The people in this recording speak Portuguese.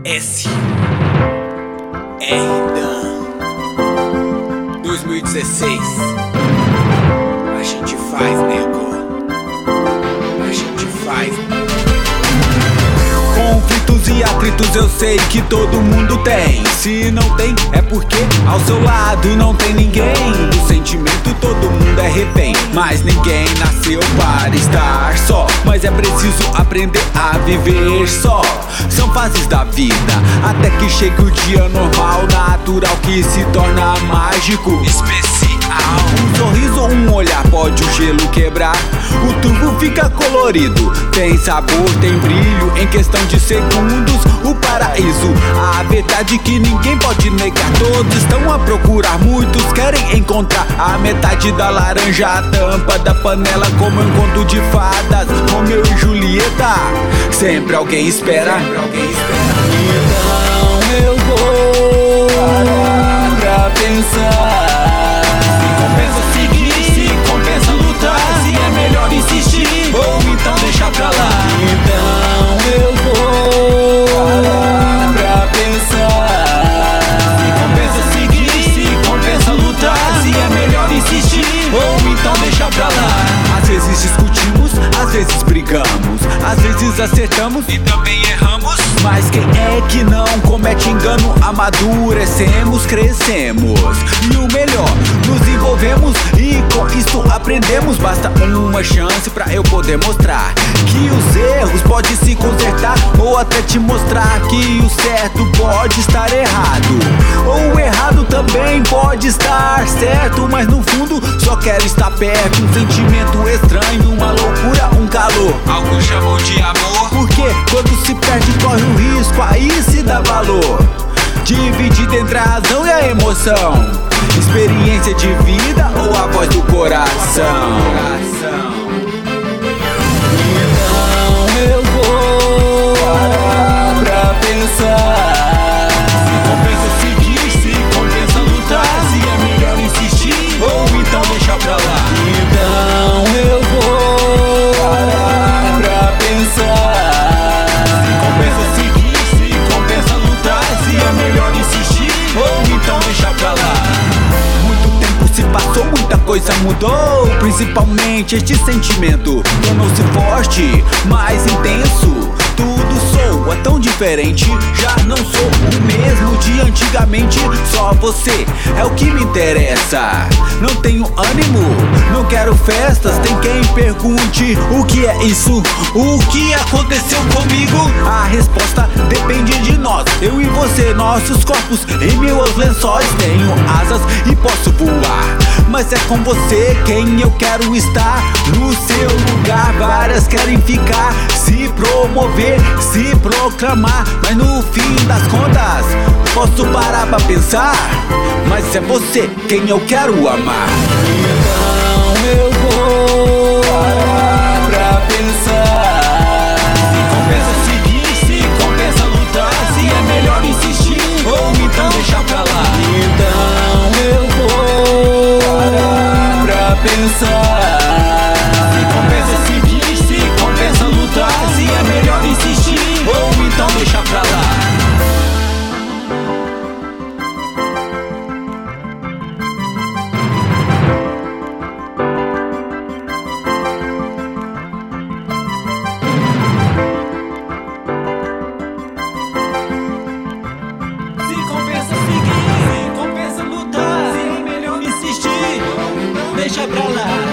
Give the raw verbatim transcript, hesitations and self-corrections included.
S R Dan dois mil e dezesseis. A gente faz, nego. A gente faz. Conflitos e atritos eu sei que todo mundo tem. Se não tem, é porque ao seu lado não tem ninguém. Do sentimento todo mundo é refém, mas ninguém nasceu para estar só. Mas é preciso aprender a viver só. São fases da vida, até que chegue o dia normal, natural, que se torna mágico, especial. Um sorriso ou um olhar pode o gelo quebrar. O tubo fica colorido, tem sabor, tem brilho. Em questão de segundos, o paraíso. A verdade que ninguém pode negar. Todos estão a procurar, muitos querem encontrar a metade da laranja, a tampa da panela, como um conto de fadas, Romeu e Julieta. Sempre alguém espera, Sempre alguém espera. Então eu vou parar pra pensar. Se compensa seguir, se compensa lutar, se é melhor insistir ou então deixar pra lá. Então eu vou parar pra pensar. Se compensa seguir, se compensa lutar, se é melhor insistir ou então deixar pra lá. Às vezes discutimos, às vezes brigamos, às vezes acertamos e também erramos. Mas quem é que não comete engano? Amadurecemos, crescemos e o melhor, nos envolvemos e com isso aprendemos. Basta uma chance pra eu poder mostrar que os erros podem se consertar, ou até te mostrar que o certo pode estar errado, ou o errado também pode estar certo. Mas no fundo só quero estar perto. Um sentimento estranho, uma loucura, um calor, alguns chamam de amor, porque quando se perde corre um risco, aí se dá valor. Dividido entre a razão e a emoção, experiência de vida ou a voz do coração. Então eu vou parar pra pensar. Se compensa seguir, se compensa lutar, se é melhor insistir ou então deixar pra lá. Então eu vou parar pra pensar. Se compensa seguir, se compensa lutar, se é melhor insistir ou então deixar pra lá. Muito tempo se passou, muita coisa mudou. Principalmente este sentimento tornou-se forte, mais intenso. Tudo soa tão diferente, já não sou o mesmo de antigamente. Só você é o que me interessa. Não tenho ânimo, não quero festas. Tem quem pergunte o que é isso, o que aconteceu comigo. A resposta depende de nós, eu e você, nossos corpos em meus lençóis. Tenho asas e posso voar, mas é com você quem eu quero estar. No seu lugar várias querem ficar, se promover, se proclamar, mas no fim das contas posso parar pra pensar, mas é você quem eu quero amar. Então eu vou parar pra pensar. Se compensa seguir, se compensa lutar, se é melhor insistir ou então deixar pra lá. Então eu vou parar pra pensar. Se compensa seguir, se compensa lutar, se é melhor insistir ou então deixar pra lá. Se compensa seguir, se compensa lutar, se é melhor insistir, deixa pra lá.